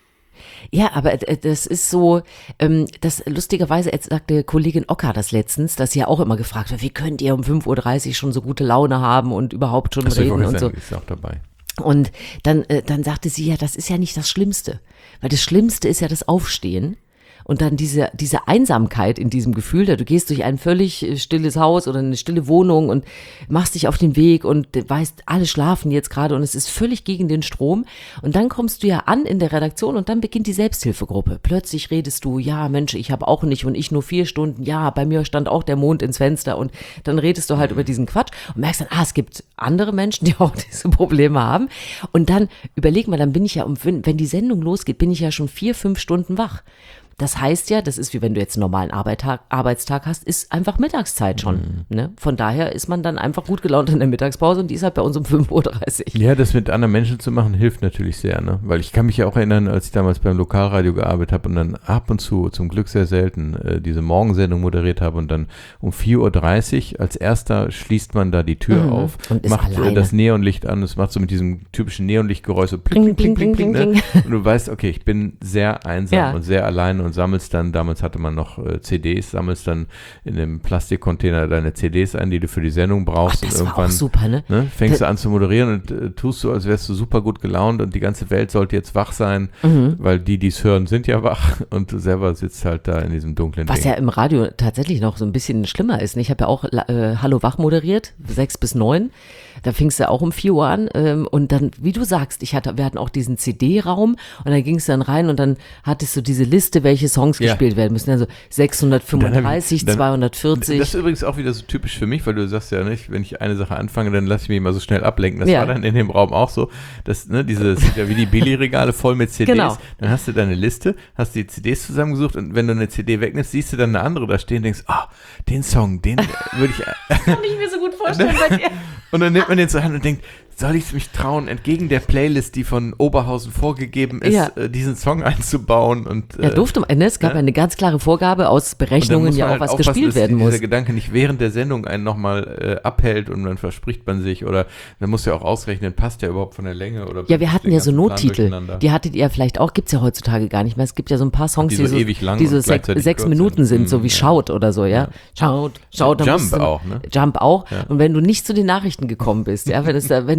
Ja, aber äh, das ist so, ähm, das lustigerweise, jetzt sagte Kollegin Ocker das letztens, dass sie ja auch immer gefragt wird, wie könnt ihr um fünf Uhr dreißig schon so gute Laune haben und überhaupt schon Also, ich reden wollte und so. sagen, ist auch dabei. Und dann, äh, dann sagte sie ja, das ist ja nicht das Schlimmste, weil das Schlimmste ist ja das Aufstehen. Und dann diese, diese Einsamkeit in diesem Gefühl, da du gehst durch ein völlig stilles Haus oder eine stille Wohnung und machst dich auf den Weg und weißt, alle schlafen jetzt gerade und es ist völlig gegen den Strom. Und dann kommst du ja an in der Redaktion und dann beginnt die Selbsthilfegruppe. Plötzlich redest du, ja Mensch, ich habe auch nicht und ich nur vier Stunden, ja, bei mir stand auch der Mond ins Fenster und dann redest du halt über diesen Quatsch und merkst dann, ah, es gibt andere Menschen, die auch diese Probleme haben. Und dann überleg mal, dann bin ich ja, wenn, wenn die Sendung losgeht, bin ich ja schon vier, fünf Stunden wach. Das heißt ja, das ist wie wenn du jetzt einen normalen Arbeitstag, Arbeitstag hast, ist einfach Mittagszeit schon. Mhm. Ne? Von daher ist man dann einfach gut gelaunt in der Mittagspause und die ist halt bei uns um fünf Uhr dreißig. Ja, das mit anderen Menschen zu machen, hilft natürlich sehr, ne? Weil ich kann mich ja auch erinnern, als ich damals beim Lokalradio gearbeitet habe und dann ab und zu, zum Glück sehr selten, äh, diese Morgensendung moderiert habe und dann um vier Uhr dreißig als erster schließt man da die Tür mhm. auf, und macht äh, das Neonlicht an, es macht so mit diesem typischen Neonlichtgeräusch so pling, pling, pling, pling, pling, ne? Und du weißt, okay, ich bin sehr einsam ja. und sehr allein und sammelst dann, damals hatte man noch äh, C Ds, sammelst dann in dem Plastikcontainer deine C Ds ein, die du für die Sendung brauchst. Ach, das und irgendwann war auch super, ne? ne, fängst da, du an zu moderieren und äh, tust so, als wärst du super gut gelaunt und die ganze Welt sollte jetzt wach sein, mhm. weil die, die es hören, sind ja wach und du selber sitzt halt da in diesem dunklen Was Ding. ja im Radio tatsächlich noch so ein bisschen schlimmer ist. Ne? Ich habe ja auch äh, Hallo Wach moderiert, sechs bis neun. Da fingst du auch um vier Uhr an ähm, und dann, wie du sagst, ich hatte, wir hatten auch diesen C D-Raum und dann gingst du dann rein und dann hattest du diese Liste, welche Songs ja. gespielt werden müssen. Also sechshundertfünfunddreißig, dann, zweihundertvierzig. Das ist übrigens auch wieder so typisch für mich, weil du sagst ja nicht, wenn ich eine Sache anfange, dann lasse ich mich immer so schnell ablenken. Das ja. war dann in dem Raum auch so. Das, ne, diese, das sind ja wie die Billigregale voll mit C Ds. Genau. Dann hast du deine Liste, hast die C Ds zusammengesucht und wenn du eine C D wegnimmst, siehst du dann eine andere da stehen und denkst, ah, oh, den Song, den würde ich... Kann ich mir so gut vorstellen bei dir. Und dann nimmt man den zur Hand und denkt, soll ich es mich trauen, entgegen der Playlist, die von Oberhausen vorgegeben ist, ja. äh, diesen Song einzubauen? Und, äh, ja, durfte man. Es gab ja eine ganz klare Vorgabe aus Berechnungen, ja auch halt was gespielt werden dass muss. Dieser Gedanke nicht während der Sendung einen nochmal äh, abhält und dann verspricht man sich oder dann muss ja auch ausrechnen, passt der überhaupt von der Länge? Oder ja, wir hatten ja so Nottitel, die hattet ihr vielleicht auch, gibt es ja heutzutage gar nicht mehr. Es gibt ja so ein paar Songs, die so, die so ewig lang die so sech, sechs Minuten sind, sind, so wie ja. Shout oder so, ja. ja. Shout, Shout. Jump auch, ne? Jump auch. Ja. Und wenn du nicht zu den Nachrichten gekommen bist, ja, wenn, es da, wenn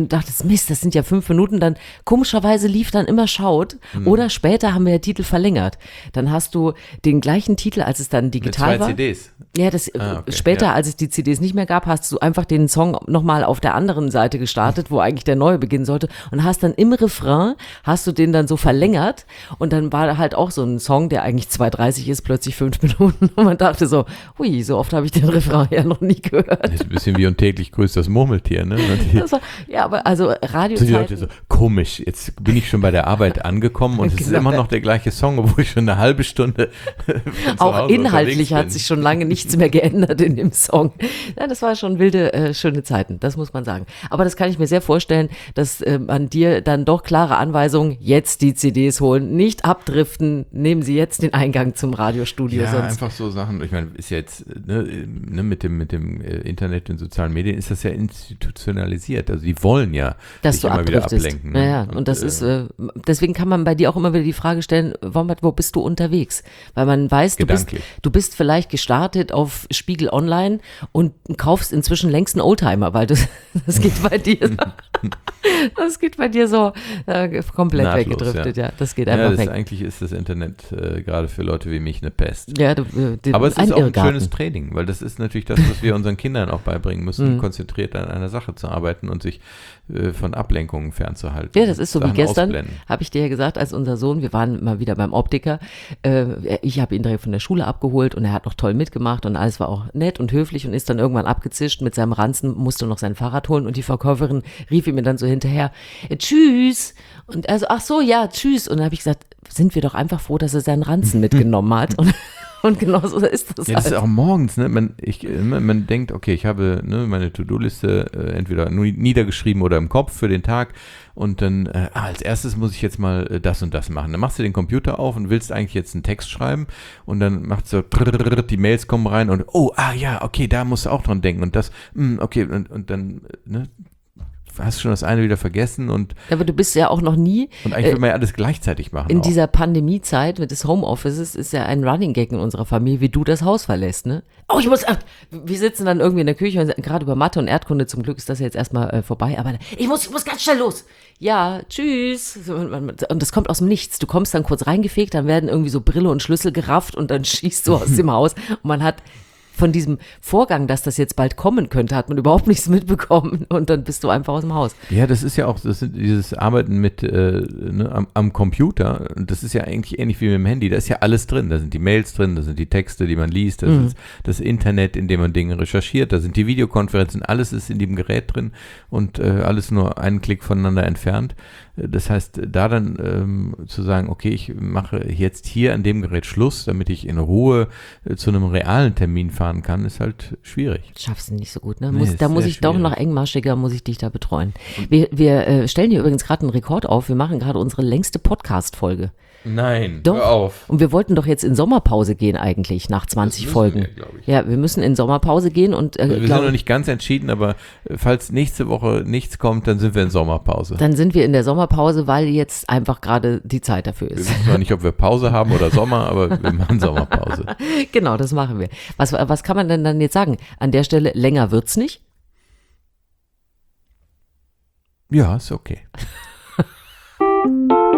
und dachtest, Mist, das sind ja fünf Minuten, dann komischerweise lief dann immer Shout mhm. oder später haben wir ja Titel verlängert. Dann hast du den gleichen Titel, als es dann digital Mit zwei war. C Ds? Ja, das Ah, okay. später, ja. als es die C Ds nicht mehr gab, hast du einfach den Song nochmal auf der anderen Seite gestartet, wo eigentlich der neue beginnen sollte und hast dann im Refrain, hast du den dann so verlängert und dann war halt auch so ein Song, der eigentlich zwei dreißig ist, plötzlich fünf Minuten und man dachte so, hui, so oft habe ich den Refrain ja noch nie gehört. Das ist ein bisschen wie und täglich grüßt das Murmeltier, ne? Das war, ja, aber also Radiozeiten. So die Leute so, komisch, jetzt bin ich schon bei der Arbeit angekommen und es genau. ist immer noch der gleiche Song, obwohl ich schon eine halbe Stunde auch inhaltlich hat sich schon lange nichts mehr geändert in dem Song. Ja, das war schon wilde, äh, schöne Zeiten, das muss man sagen. Aber das kann ich mir sehr vorstellen, dass äh, an dir dann doch klare Anweisungen, jetzt die C Ds holen, nicht abdriften, nehmen Sie jetzt den Eingang zum Radiostudio. Ja, sonst. einfach so Sachen, ich meine, ist ja jetzt, ne, ne, mit dem, mit dem Internet und sozialen Medien ist das ja institutionalisiert. Also die wollen ja dass sich du immer wieder abdriftest. ablenken. Ja, Ne? ja. Und, und das äh, ist, äh, deswegen kann man bei dir auch immer wieder die Frage stellen, Wombat, wo bist du unterwegs? Weil man weiß, du bist, du bist vielleicht gestartet auf Spiegel Online und kaufst inzwischen längst einen Oldtimer, weil das, das geht bei dir, das geht bei dir so äh, komplett Nahtlos, weggedriftet, ja. ja. Das geht ja, einfach das weg. Eigentlich ist das Internet äh, gerade für Leute wie mich eine Pest. Ja, du, äh, den, Aber es ein ist auch ein Irrgarten. schönes Training, weil das ist natürlich das, was wir unseren Kindern auch beibringen müssen, Mhm. konzentriert an einer Sache zu arbeiten und sich äh, von Ablenkungen fernzuhalten. Ja, das ist so Sachen wie gestern, ausblenden. habe ich dir ja gesagt, als unser Sohn, wir waren mal wieder beim Optiker, äh, ich habe ihn direkt von der Schule abgeholt und er hat noch toll mitgemacht und alles war auch nett und höflich und ist dann irgendwann abgezischt mit seinem Ranzen, musste noch sein Fahrrad holen und die Verkäuferin rief ihm dann so hinterher, äh, tschüss, und er so, ach so, ja, tschüss, und dann habe ich gesagt, sind wir doch einfach froh, dass er seinen Ranzen mitgenommen hat und Und genau so ist das. Ja, das halt. ist auch morgens, ne? Man, ich, man, man denkt, okay, ich habe ne, meine To-Do-Liste äh, entweder niedergeschrieben oder im Kopf für den Tag und dann, äh, ah, als erstes muss ich jetzt mal äh, das und das machen. Dann machst du den Computer auf und willst eigentlich jetzt einen Text schreiben und dann macht so, die Mails kommen rein und, oh, ah ja, okay, da musst du auch dran denken und das, mh, okay, und, und dann, ne? Hast schon das eine wieder vergessen und aber du bist ja auch noch nie und eigentlich will man ja alles gleichzeitig machen. in auch. dieser Pandemiezeit mit des Homeoffices ist ja ein Running Gag in unserer Familie, wie du das Haus verlässt, ne? Oh, ich muss, ach, wir sitzen dann irgendwie in der Küche und gerade über Mathe und Erdkunde, zum Glück ist das ja jetzt erstmal äh, vorbei, aber ich muss, ich muss ganz schnell los. Ja, tschüss. Und das kommt aus dem Nichts. Du kommst dann kurz reingefegt, dann werden irgendwie so Brille und Schlüssel gerafft und dann schießt du aus dem Haus und man hat von diesem Vorgang, dass das jetzt bald kommen könnte, hat man überhaupt nichts mitbekommen und dann bist du einfach aus dem Haus. Ja, das ist ja auch, das sind dieses Arbeiten mit äh, ne, am, am Computer, das ist ja eigentlich ähnlich wie mit dem Handy, da ist ja alles drin, da sind die Mails drin, da sind die Texte, die man liest, das Mhm. ist das Internet, in dem man Dinge recherchiert, da sind die Videokonferenzen, alles ist in dem Gerät drin und äh, alles nur einen Klick voneinander entfernt. Das heißt, da dann ähm, zu sagen, okay, ich mache jetzt hier an dem Gerät Schluss, damit ich in Ruhe äh, zu einem realen Termin fahren kann, ist halt schwierig. Schaffst du nicht so gut, ne? Nee, Muss, ist da muss sehr ich doch schwierig. noch engmaschiger, muss ich dich da betreuen. Wir, wir äh, stellen hier übrigens gerade einen Rekord auf. Wir machen gerade unsere längste Podcast-Folge. Nein, Doch. hör auf. Und wir wollten doch jetzt in Sommerpause gehen eigentlich, nach zwanzig müssen Folgen. wir, glaub ich. Ja, wir müssen in Sommerpause gehen und äh, Also wir glaub, sind noch nicht ganz entschieden, aber äh, falls nächste Woche nichts kommt, dann sind wir in Sommerpause. dann sind wir in der Sommerpause, weil jetzt einfach gerade die Zeit dafür Wir ist. wissen zwar nicht, ob wir Pause haben oder Sommer, aber wir machen Sommerpause. Genau, das machen wir. Was, was kann man denn dann jetzt sagen? An der Stelle, länger wird's nicht? Ja, ist okay.